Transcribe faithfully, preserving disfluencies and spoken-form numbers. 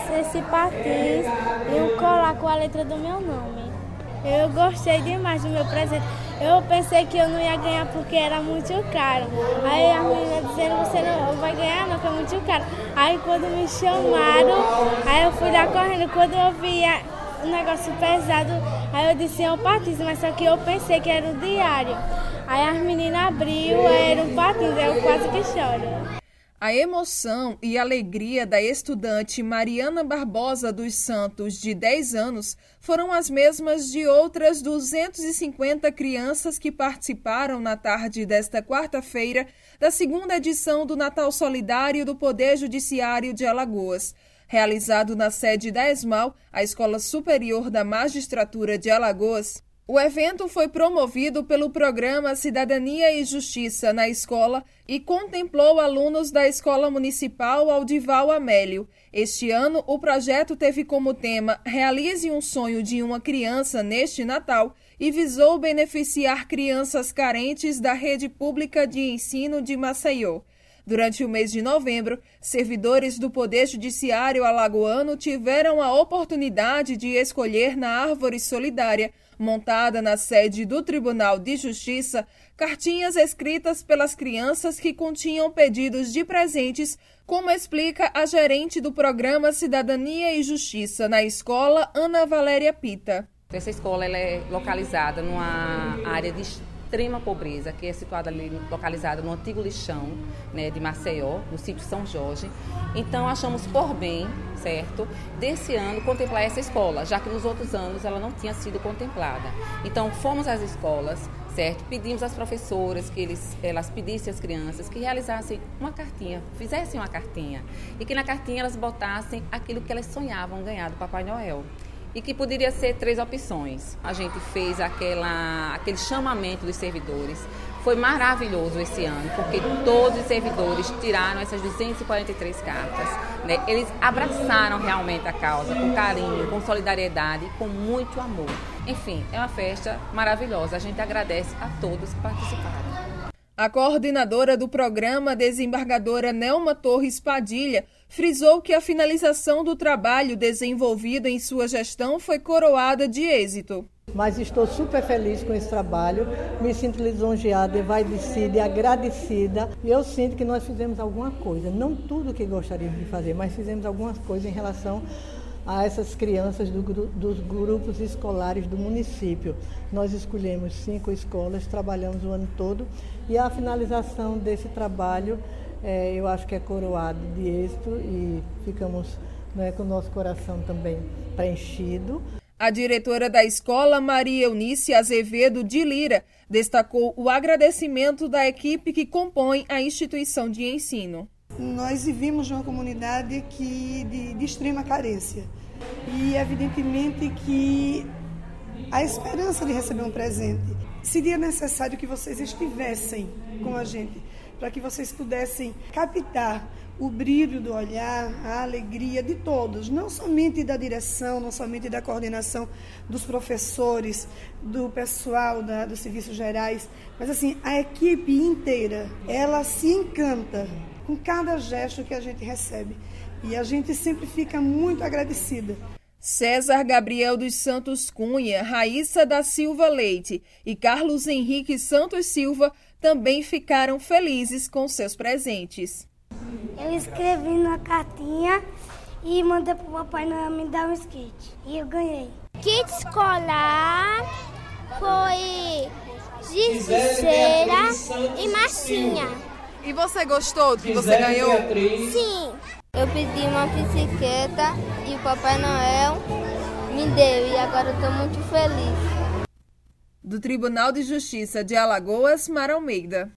esse patins e um colar com a letra do meu nome. Eu gostei demais do meu presente. Eu pensei que eu não ia ganhar porque era muito caro. Aí a menina dizendo, você não vai ganhar não, que é muito caro. Aí quando me chamaram, aí eu fui lá correndo. Quando eu vi um negócio pesado, aí eu disse, é um patins, mas só que eu pensei que era o diário. Aí as meninas abriu, era um patins, aí eu quase que choro. A emoção e alegria da estudante Mariana Barbosa dos Santos, de dez anos, foram as mesmas de outras duzentas e cinquenta crianças que participaram na tarde desta quarta-feira da segunda edição do Natal Solidário do Poder Judiciário de Alagoas. Realizado na sede da ESMAL, a Escola Superior da Magistratura de Alagoas, o evento foi promovido pelo programa Cidadania e Justiça na Escola e contemplou alunos da Escola Municipal Aldival Amélio. Este ano, o projeto teve como tema Realize um sonho de uma criança neste Natal e visou beneficiar crianças carentes da rede pública de ensino de Maceió. Durante o mês de novembro, servidores do Poder Judiciário alagoano tiveram a oportunidade de escolher na Árvore Solidária, montada na sede do Tribunal de Justiça, cartinhas escritas pelas crianças que continham pedidos de presentes, como explica a gerente do programa Cidadania e Justiça na escola, Ana Valéria Pita. Essa escola ela é localizada numa área de extrema pobreza, que é situada ali, localizada no antigo lixão, né, de Maceió, no sítio São Jorge. Então, achamos por bem, certo, desse ano contemplar essa escola, já que nos outros anos ela não tinha sido contemplada. Então, fomos às escolas, certo, pedimos às professoras que eles, elas pedissem às crianças que realizassem uma cartinha, fizessem uma cartinha, e que na cartinha elas botassem aquilo que elas sonhavam ganhar do Papai Noel. E que poderia ser três opções. A gente fez aquela, aquele chamamento dos servidores. Foi maravilhoso esse ano, porque todos os servidores tiraram essas duzentas e quarenta e três cartas. Né? Eles abraçaram realmente a causa, com carinho, com solidariedade e com muito amor. Enfim, é uma festa maravilhosa. A gente agradece a todos que participaram. A coordenadora do programa, desembargadora Nelma Torres Padilha, frisou que a finalização do trabalho desenvolvido em sua gestão foi coroada de êxito. Mas estou super feliz com esse trabalho, me sinto lisonjeada, envaidecida e agradecida. E eu sinto que nós fizemos alguma coisa, não tudo o que gostaríamos de fazer, mas fizemos algumas coisas em relação a essas crianças do, dos grupos escolares do município. Nós escolhemos cinco escolas, trabalhamos o ano todo e a finalização desse trabalho é, eu acho que é coroado de êxito e ficamos, né, com o nosso coração também preenchido. A diretora da escola, Maria Eunice Azevedo de Lira, destacou o agradecimento da equipe que compõe a instituição de ensino. Nós vivemos numa comunidade que, de, de extrema carência e evidentemente que a esperança de receber um presente seria necessário que vocês estivessem com a gente, para que vocês pudessem captar o brilho do olhar, a alegria de todos, não somente da direção, não somente da coordenação dos professores, do pessoal da, dos serviços gerais, mas assim, a equipe inteira, ela se encanta com cada gesto que a gente recebe e a gente sempre fica muito agradecida. César Gabriel dos Santos Cunha, Raíssa da Silva Leite e Carlos Henrique Santos Silva também ficaram felizes com seus presentes. Eu escrevi na cartinha e mandei pro Papai Noel me dar um skate. E eu ganhei. Kit escolar foi giz de cera e massinha. E você gostou do que você ganhou? Sim. Eu pedi uma bicicleta e o Papai Noel me deu e agora eu estou muito feliz. Do Tribunal de Justiça de Alagoas, Mara Almeida.